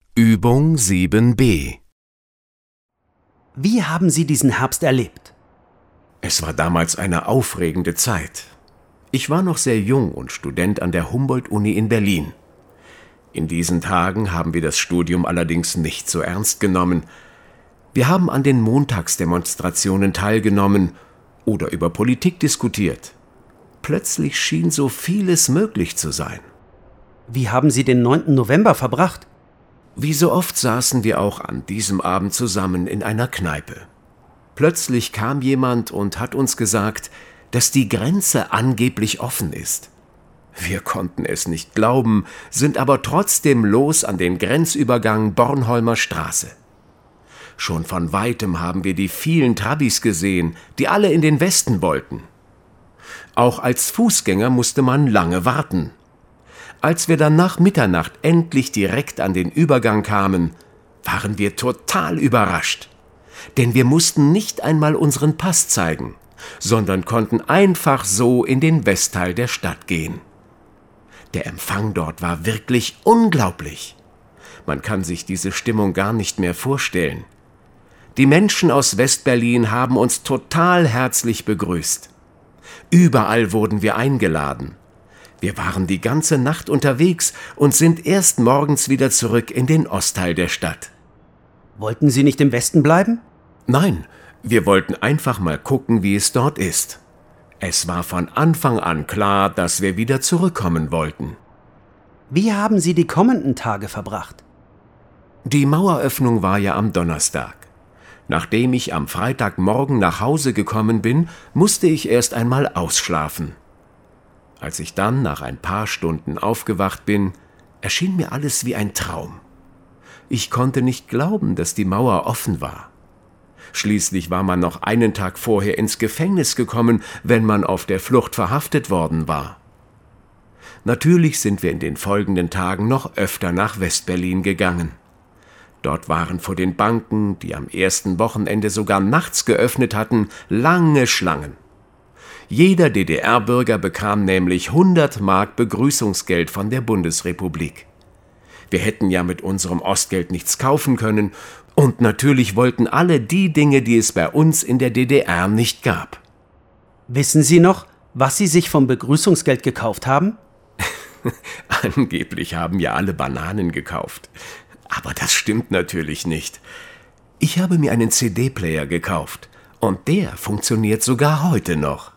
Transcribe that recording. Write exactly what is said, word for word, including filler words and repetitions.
Übung sieben b. Wie haben Sie diesen Herbst erlebt? Es war damals eine aufregende Zeit. Ich war noch sehr jung und Student an der Humboldt-Uni in Berlin. In diesen Tagen haben wir das Studium allerdings nicht so ernst genommen. Wir haben an den Montagsdemonstrationen teilgenommen oder über Politik diskutiert. Plötzlich schien so vieles möglich zu sein. Wie haben Sie den neunten November verbracht? Wie so oft saßen wir auch an diesem Abend zusammen in einer Kneipe. Plötzlich kam jemand und hat uns gesagt, dass die Grenze angeblich offen ist. Wir konnten es nicht glauben, sind aber trotzdem los an den Grenzübergang Bornholmer Straße. Schon von weitem haben wir die vielen Trabis gesehen, die alle in den Westen wollten. Auch als Fußgänger musste man lange warten. Als wir dann nach Mitternacht endlich direkt an den Übergang kamen, waren wir total überrascht. Denn wir mussten nicht einmal unseren Pass zeigen, sondern konnten einfach so in den Westteil der Stadt gehen. Der Empfang dort war wirklich unglaublich. Man kann sich diese Stimmung gar nicht mehr vorstellen. Die Menschen aus West-Berlin haben uns total herzlich begrüßt. Überall wurden wir eingeladen. Wir waren die ganze Nacht unterwegs und sind erst morgens wieder zurück in den Ostteil der Stadt. Wollten Sie nicht im Westen bleiben? Nein, wir wollten einfach mal gucken, wie es dort ist. Es war von Anfang an klar, dass wir wieder zurückkommen wollten. Wie haben Sie die kommenden Tage verbracht? Die Maueröffnung war ja am Donnerstag. Nachdem ich am Freitagmorgen nach Hause gekommen bin, musste ich erst einmal ausschlafen. Als ich dann nach ein paar Stunden aufgewacht bin, erschien mir alles wie ein Traum. Ich konnte nicht glauben, dass die Mauer offen war. Schließlich war man noch einen Tag vorher ins Gefängnis gekommen, wenn man auf der Flucht verhaftet worden war. Natürlich sind wir in den folgenden Tagen noch öfter nach West-Berlin gegangen. Dort waren vor den Banken, die am ersten Wochenende sogar nachts geöffnet hatten, lange Schlangen. Jeder D D R-Bürger bekam nämlich hundert Mark Begrüßungsgeld von der Bundesrepublik. Wir hätten ja mit unserem Ostgeld nichts kaufen können und natürlich wollten alle die Dinge, die es bei uns in der D D R nicht gab. Wissen Sie noch, was Sie sich vom Begrüßungsgeld gekauft haben? Angeblich haben ja alle Bananen gekauft. Aber das stimmt natürlich nicht. Ich habe mir einen C D-Player gekauft und der funktioniert sogar heute noch.